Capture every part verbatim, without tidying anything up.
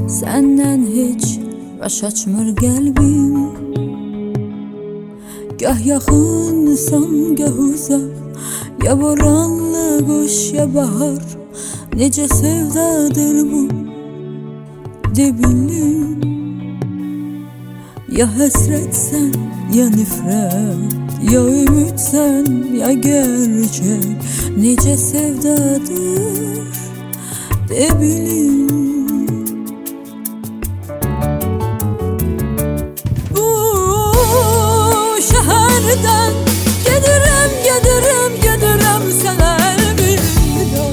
Senden hiç baş açmır qəlbim. Gah yaxınsan, gah uzaq, ya boranlı qoş, ya bahar. Necə sevdadır bu, de bildim. Ya həsrətsən, ya nifrət, ya ümidsən, ya gerçək. Necə sevdadır, de bildim. Şəhərdən gedirəm, gedirəm, gedirəm sənə əlvida.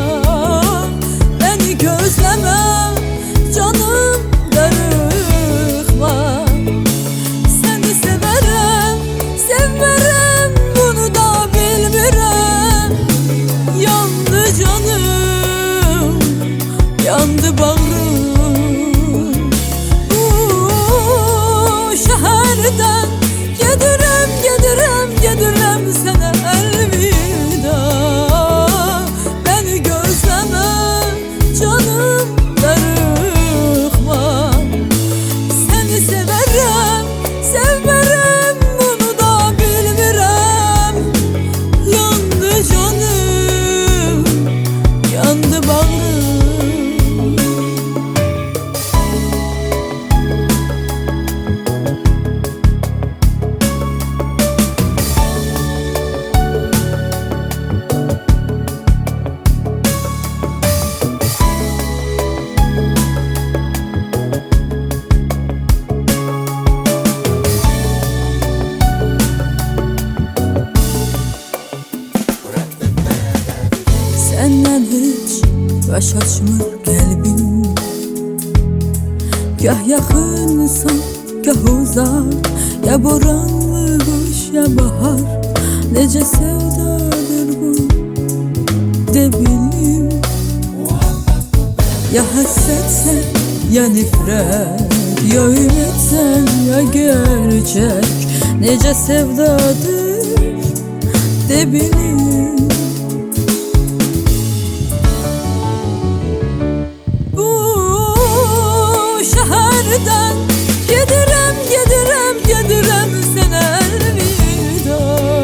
Məni gözləmə, canım darıxma. Səni sevərəm, sevmərəm, bunu da bilmirəm. Yandı canım, yandı bağrım. Uuu, şəhərdən gedirəm, gedirəm, gedirəm sənə əlvida. Məni gözləmə, canım darıxma. Səni sevərəm, sevmərəm, bunu da bilmirəm. Yandı canım, yandı bağrım. Səndən heç baş açmır qəlbim. Gah yaxınsan, gah uzaq, ya boranlı qoş, ya bahar. Necə sevdadır bu, de bildim. Ya həsrətsən, ya nifrət, ya ümidsən, ya gerçək. Necə sevdadır, de bildim. Şəhərdən gedirəm, gedirəm, gedirəm sənə əlvida.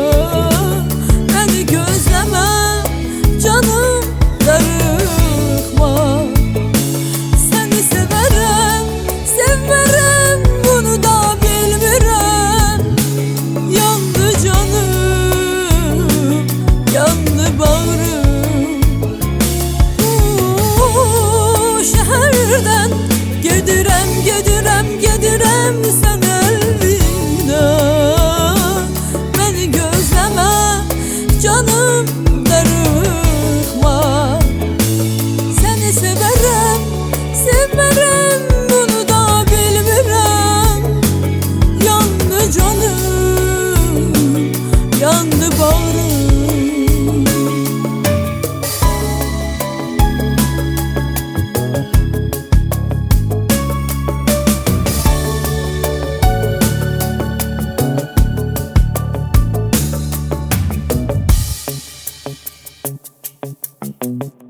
Məni gözləmə, canım darıxma. Səni sevərəm, sevmərəm, bunu da bilmirəm. Yandı canım, yandı bağrım. Uuu, şəhərdən gedirəm, gedirəm, gedirəm sənə əlvida. Məni gözləmə, canım darıxma. Səni sevərəm, sevmərəm, bunu da bilmirəm. Yandı canım, yandı bağrım. Thank you.